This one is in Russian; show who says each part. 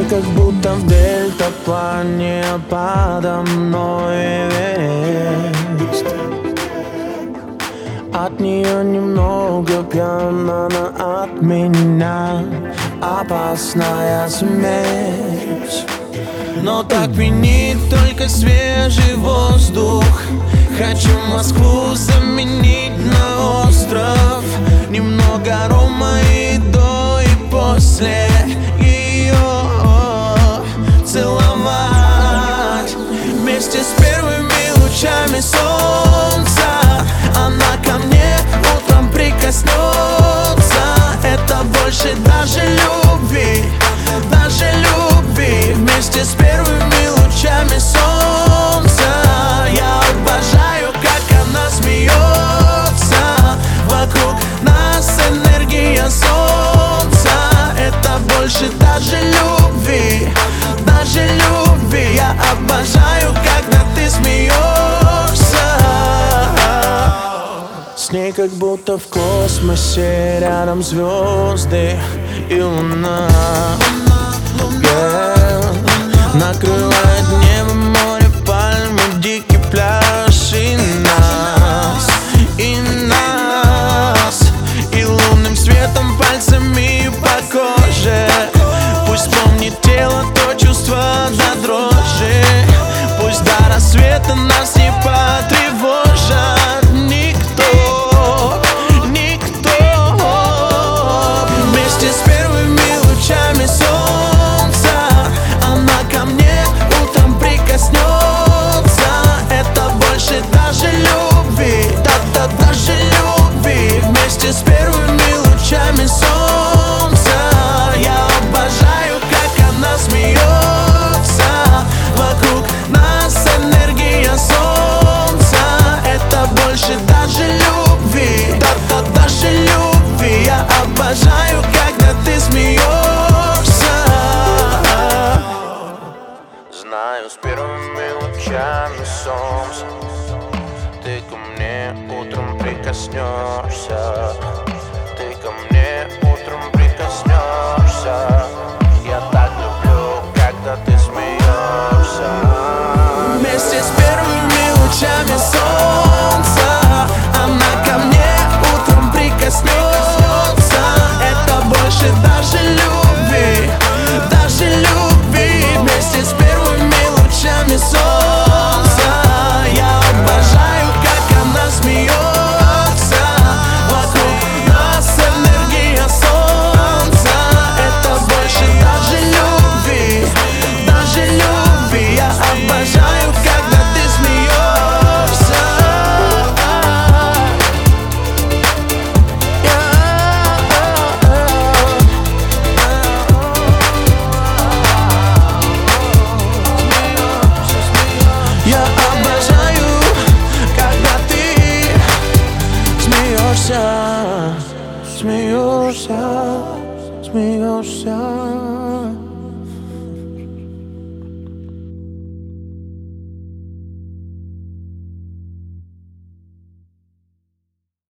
Speaker 1: Сны как будто в дельтаплане, подо мной Эверест. От нее немного пьяна, она от меня опасная смесь. Но так пьянит только свежий воздух. Хочу Москву заменить на остров. Немного рома и до, и после ее целовать. Вместе с первыми лучами солнца она ко мне утром прикоснется. Это больше даже любви, даже любви. Вместе с первыми лучами солнца я обожаю, как она смеется. Вокруг нас энергия солнца. Это больше даже любви, даже любви. Я обожаю, когда ты смеешься. С ней как будто в космосе, рядом звезды и луна. Накрывает небо, море, пальмы, дикий пляж и нас, и лунным светом пальцами по коже. Пусть помнит тело то чувство до дрожи. Пусть до рассвета нас не потревожат никто, никто. Вместе с первыми лучами солнца она ко мне утром прикоснется. Это больше даже любви, да-да, даже любви. Вместе с первыми лучами солнца я обожаю, как она смеется. Вокруг нас энергия солнца. Это больше даже любви, да-да, даже любви. Я обожаю, когда ты смеешься. Знаю, с первыми лучами солнца ты ко мне утром прикоснешься. Ты ко мне утром прикоснешься. Я так люблю, когда ты смеешься. Вместе с первыми лучами солнца она ко мне утром прикоснется. Это больше даже любви, даже любви. Вместе с первыми лучами солнца я обожаю, как она смеется. Вокруг нас энергия солнца. Это больше даже любви, даже любви. Я обожаю, когда ты смеешься. Я обожаю, когда ты смеешься, смеешься, смеешься.